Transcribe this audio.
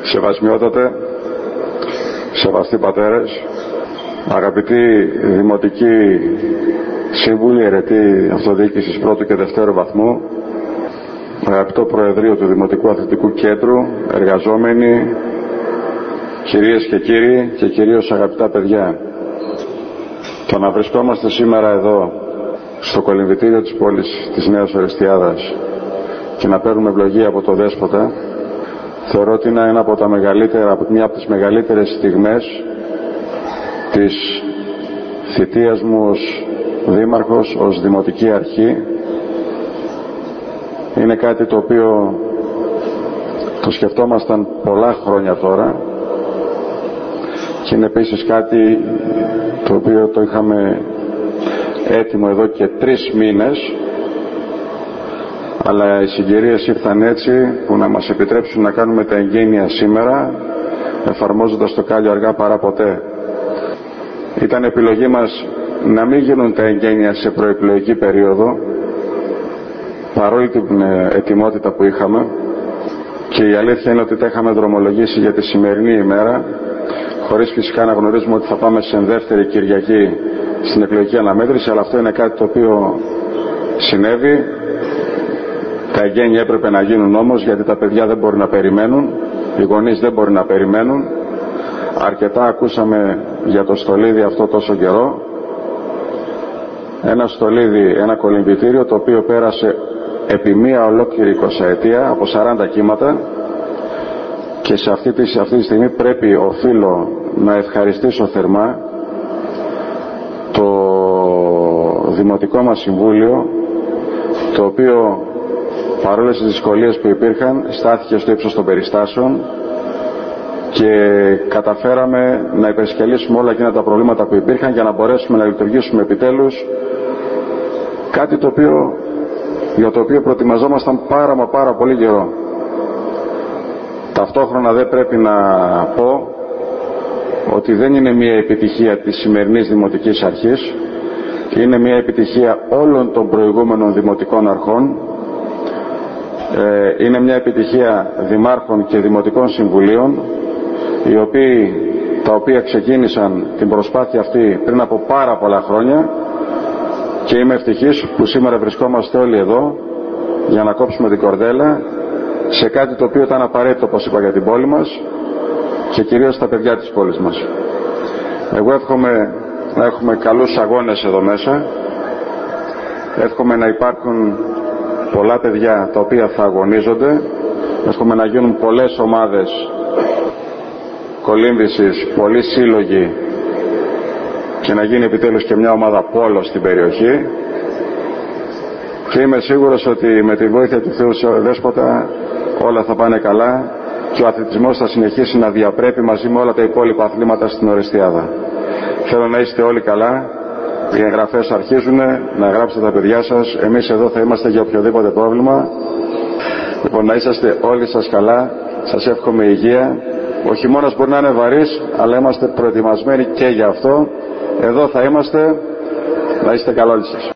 Σεβασμιότατε, σεβαστοί πατέρες, αγαπητοί δημοτικοί σύμβουλοι, αιρετοί αυτοδιοίκησης πρώτου και δευτέρου βαθμού, αγαπητό Προεδρείο του Δημοτικού Αθλητικού Κέντρου, εργαζόμενοι, κυρίες και κύριοι και κυρίως αγαπητά παιδιά. Το να βρισκόμαστε σήμερα εδώ στο κολυμβητήριο της πόλης της Νέας Ορεστιάδας και να παίρνουμε ευλογία από το Δέσποτα, θεωρώ ότι είναι μια από τις μεγαλύτερες στιγμές της θητείας μου ως δήμαρχος, ως δημοτική αρχή. Είναι κάτι το οποίο το σκεφτόμασταν πολλά χρόνια τώρα και είναι επίσης κάτι το οποίο το είχαμε έτοιμο εδώ και 3 μήνες, αλλά οι συγκυρίες ήρθαν έτσι που να μας επιτρέψουν να κάνουμε τα εγγένεια σήμερα, εφαρμόζοντας το κάλλιο αργά παρά ποτέ. Ήταν επιλογή μας να μην γίνουν τα εγγένεια σε προεκλογική περίοδο, παρόλη την ετοιμότητα που είχαμε, και η αλήθεια είναι ότι τα είχαμε δρομολογήσει για τη σημερινή ημέρα, χωρίς φυσικά να γνωρίζουμε ότι θα πάμε σε δεύτερη Κυριακή στην εκλογική αναμέτρηση, αλλά αυτό είναι κάτι το οποίο συνέβη. Τα εγγένεια έπρεπε να γίνουν όμως, γιατί τα παιδιά δεν μπορεί να περιμένουν, οι γονείς δεν μπορεί να περιμένουν. Αρκετά ακούσαμε για το στολίδι αυτό τόσο καιρό. Ένα στολίδι, ένα κολυμβητήριο το οποίο πέρασε επί μία ολόκληρη 20ετία από 40 κύματα, και σε αυτή τη στιγμή οφείλω να ευχαριστήσω θερμά το Δημοτικό μας Συμβούλιο, το οποίο παρόλες τις δυσκολίες που υπήρχαν στάθηκε στο ύψος των περιστάσεων και καταφέραμε να υπερσκελίσουμε όλα εκείνα τα προβλήματα που υπήρχαν για να μπορέσουμε να λειτουργήσουμε επιτέλους κάτι για το οποίο προετοιμαζόμασταν πάρα πολύ καιρό. Ταυτόχρονα δεν πρέπει να πω ότι δεν είναι μια επιτυχία της σημερινής Δημοτικής Αρχής, είναι μια επιτυχία όλων των προηγούμενων Δημοτικών Αρχών, είναι μια επιτυχία δημάρχων και Δημοτικών Συμβουλίων, τα οποία ξεκίνησαν την προσπάθεια αυτή πριν από πάρα πολλά χρόνια, και είμαι ευτυχής που σήμερα βρισκόμαστε όλοι εδώ για να κόψουμε την κορδέλα σε κάτι το οποίο ήταν απαραίτητο, όπως είπα, για την πόλη μας και κυρίως τα παιδιά της πόλης μας. Εγώ εύχομαι να έχουμε καλούς αγώνες εδώ μέσα, εύχομαι να υπάρχουν πολλά παιδιά τα οποία θα αγωνίζονται, εύχομαι να γίνουν πολλές ομάδες κολύμβησης, πολλοί σύλλογοι, και να γίνει επιτέλους και μια ομάδα πόλο στην περιοχή, και είμαι σίγουρος ότι με τη βοήθεια του Θεού Δέσποτα όλα θα πάνε καλά και ο αθλητισμός θα συνεχίσει να διαπρέπει μαζί με όλα τα υπόλοιπα αθλήματα στην Ορεστιάδα. Θέλω να είστε όλοι καλά, οι εγγραφές αρχίζουν, να γράψετε τα παιδιά σας, εμείς εδώ θα είμαστε για οποιοδήποτε πρόβλημα. Λοιπόν, να είσαστε όλοι σας καλά, σας εύχομαι υγεία. Ο χειμώνας μπορεί να είναι βαρύς, αλλά είμαστε προετοιμασμένοι και για αυτό. Εδώ θα είμαστε, να είστε καλά όλοι σας.